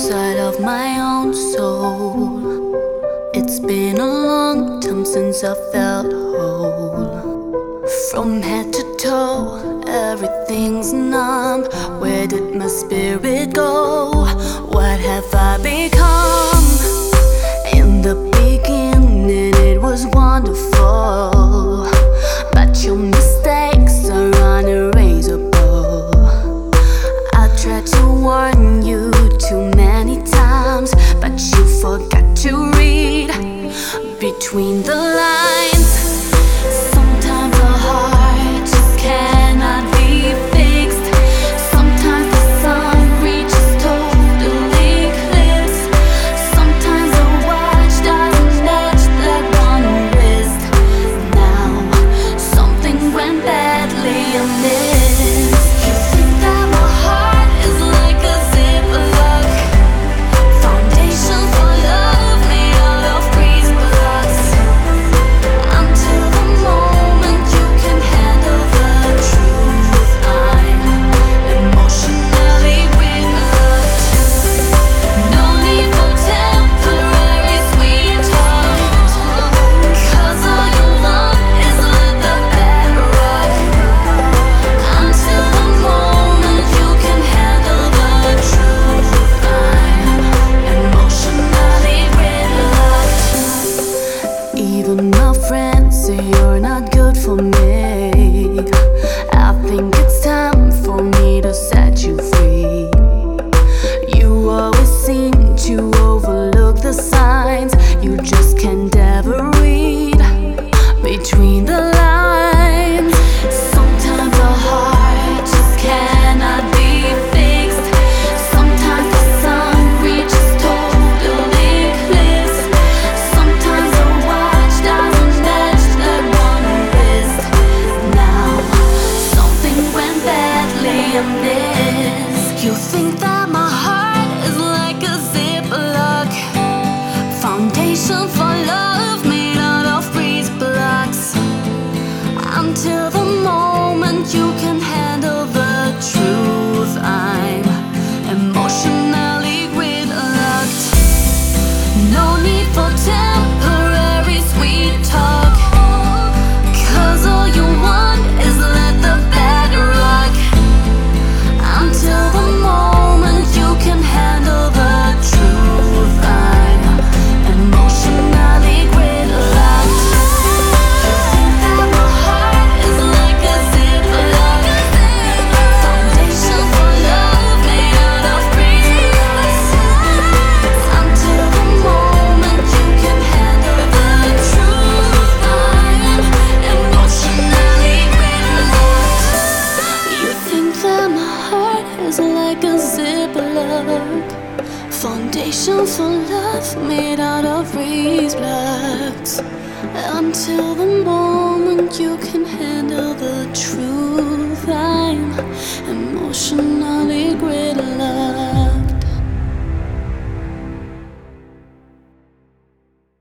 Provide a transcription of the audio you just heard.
inside of my own soul. It's been a long time since I felt whole. From head to toe, everything's numb. Where did my spirit go? What have I become? In the beginning it was wonderful, but your mistakes are unerasable. I tried to warn you too many times, but you forgot to read between the lines. Sometimes a heart just cannot be fixed. Sometimes the sun reaches total eclipse. Sometimes a watch doesn't match that one wrist. Now something went badly amiss. You think that my heart is like a ziplock, foundation for love made out of breeze blocks. Until the moment you can handle the truth, I'm emotionally relocked. No need for temporary sweet talk, 'cause all you want is let the bed rock. Until the moment you can handle the truth, I'm emotionally relocked. Even my friends say you're not good for me. I think it's time for me to set you free. You always seem to overlook the signs. You just can't ever read between the lines. Sometimes a heart just cannot be fixed. Sometimes the sun reaches total eclipse. Sometimes a watch doesn't match that one wrist. Now something went badly amiss. You think that my heart is like a ziplock, foundation for love made out of breeze blocks. Until the moment you can handle the truth, I'm emotionally gridlocked. No need for temporary sweet talk, 'cause all you want is let the bed rock. Until the moment you can handle the truth, I'm emotionally gridlocked. You think that my heart is like a ziplock, foundation for love made out of breeze blocks. Until the moment you can handle the truth, I'm emotionally gridlocked. You think that my heart is like a ziplock, foundation for love made out of breeze blocks. Until the moment you can handle the truth.